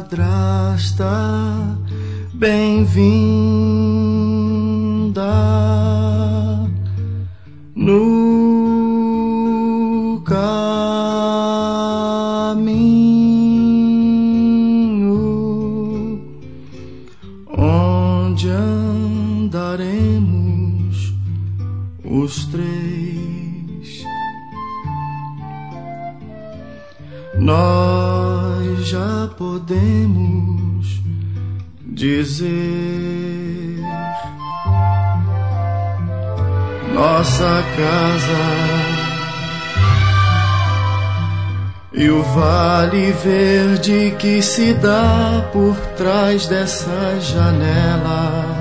madrasta, bem-vinda no caminho onde andaremos os três. Nós já podemos dizer: nossa casa e o vale verde que se dá por trás dessas janelas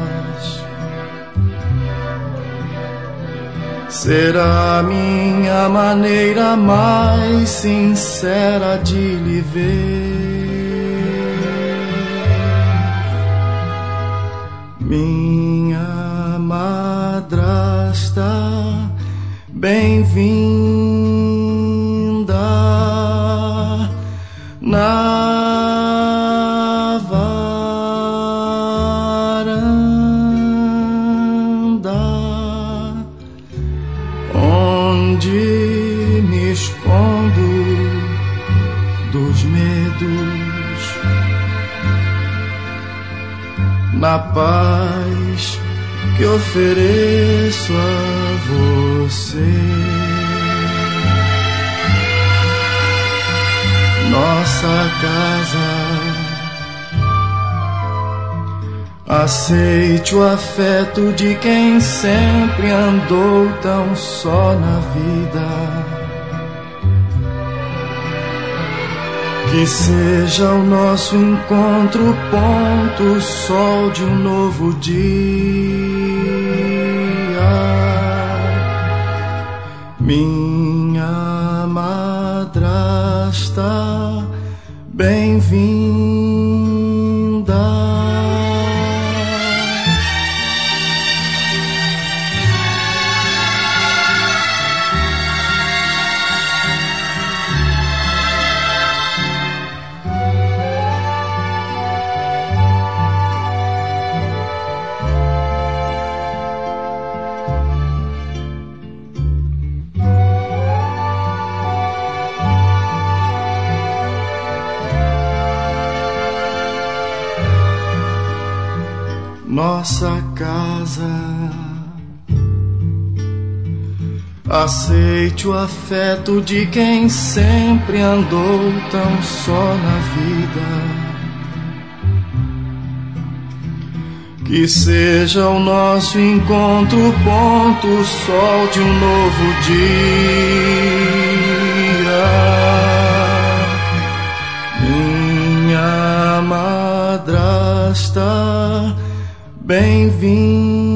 será a minha maneira mais sincera de lhe ver. Minha madrasta, bem-vinda na varanda onde me escondo dos medos, na paz que ofereço a você. Nossa casa, aceite o afeto de quem sempre andou tão só na vida. Que seja o nosso encontro ponto, sol de um novo dia. Minha madrasta, bem-vinda. Nossa casa, aceite o afeto de quem sempre andou tão só na vida. Que seja o nosso encontro ponto, sol de um novo dia. Minha madrasta, bem-vinda